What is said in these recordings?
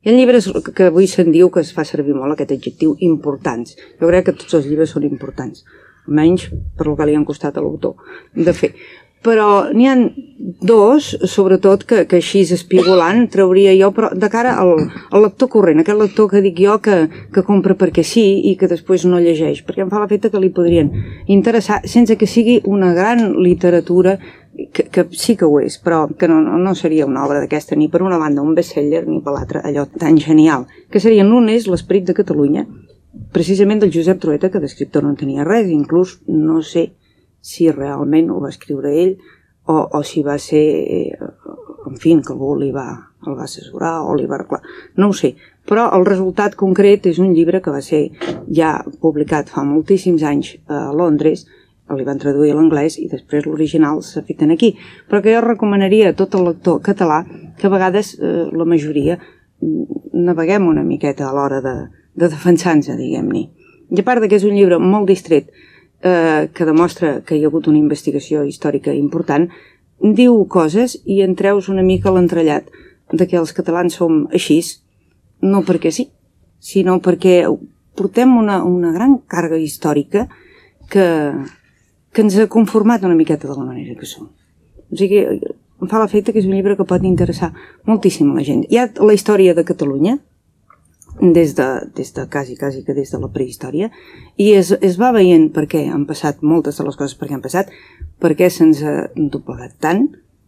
Hi ha llibres que avui se'n diu que es fa servir molt aquest adjectiu, importants. Jo crec que tots els llibres són importants, almenys per el que li han costat a l'autor de fer. Però n'hi ha dos, sobretot, que així espigolant trauria jo, però de cara al lector corrent, aquest lector que dic jo que compra perquè sí i que després no llegeix, perquè em fa l'efecte que li podrien interessar sense que sigui una gran literatura, que sí que ho és, però que no seria una obra d'aquesta ni per una banda un bestseller ni per l'altra allò tan genial, que serien un és L'esperit de Catalunya, precisament del Josep Trueta, que d'escriptor no en tenia res, inclús no sé si realment ho va escriure ell o si va ser, en fi, que algú el va assessorar o li va arreglar, no ho sé. Però el resultat concret és un llibre que va ser ja publicat fa moltíssims anys a Londres, li van traduir a l'anglès i després l'original s'ha fet aquí. Però que jo recomanaria a tot el lector català que a vegades la majoria naveguem una miqueta a l'hora de defensar-nos, diguem-ne. I a part que és un llibre molt distret, que demostra que hi ha hagut una investigació històrica important, diu coses i en treus una mica l'entrellat de que els catalans som així, no perquè sí, sinó perquè portem una gran càrrega històrica que ens ha conformat una miqueta de la manera que som. O sigui, em fa l'efecte que és un llibre que pot interessar moltíssim a la gent. Hi ha la història de Catalunya, des de quasi que des de la prehistòria, i es va veient per què han passat moltes de les coses per què han passat, per què se'ns ha doblegat tant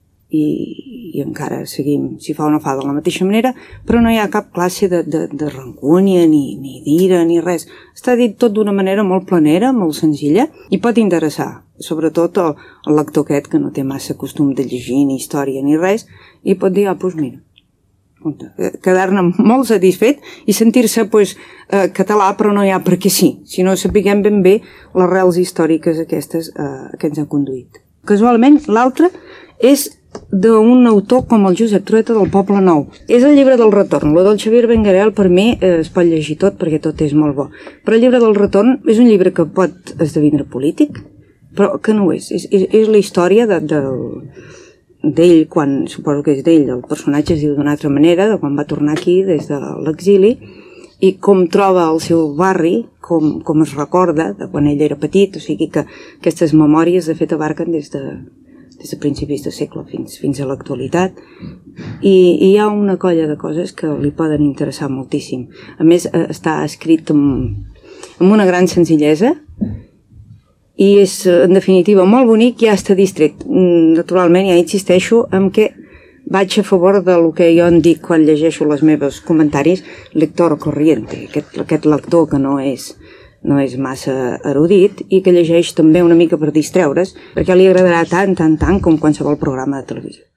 i encara seguim, si fa o no fa, de la mateixa manera, però no hi ha cap classe de rancúnia ni d'ira ni res. Està dit tot d'una manera molt planera, molt senzilla, i pot interessar, sobretot el lector aquest que no té massa costum de llegir ni història ni res, i pot dir, doncs mira, quedar-ne molt satisfet i sentir-se català, però no hi ha perquè sí, sinó sapiguem ben bé les arrels històriques aquestes que ens han conduït. Casualment, l'altre és d'un autor com el Josep Trueta del Poble Nou. És el llibre del retorn. Lo del Xavier Benguerel per mi es pot llegir tot perquè tot és molt bo. Però el llibre del retorn és un llibre que pot esdevenir polític, però que no ho és. És la història d'ell, quan, suposo que és d'ell, el personatge es diu d'una altra manera, de quan va tornar aquí des de l'exili, i com troba el seu barri, com es recorda de quan ell era petit, o sigui que aquestes memòries de fet abarquen des de principis de segle fins a l'actualitat, i hi ha una colla de coses que li poden interessar moltíssim. A més, està escrit amb una gran senzillesa, i és, en definitiva, molt bonic i ja està distret. Naturalment, ja insisteixo en que vaig a favor del que jo en dic quan llegeixo els meus comentaris, lector corriente, aquest lector que no és massa erudit i que llegeix també una mica per distreure's, perquè li agradarà tant com qualsevol programa de televisió.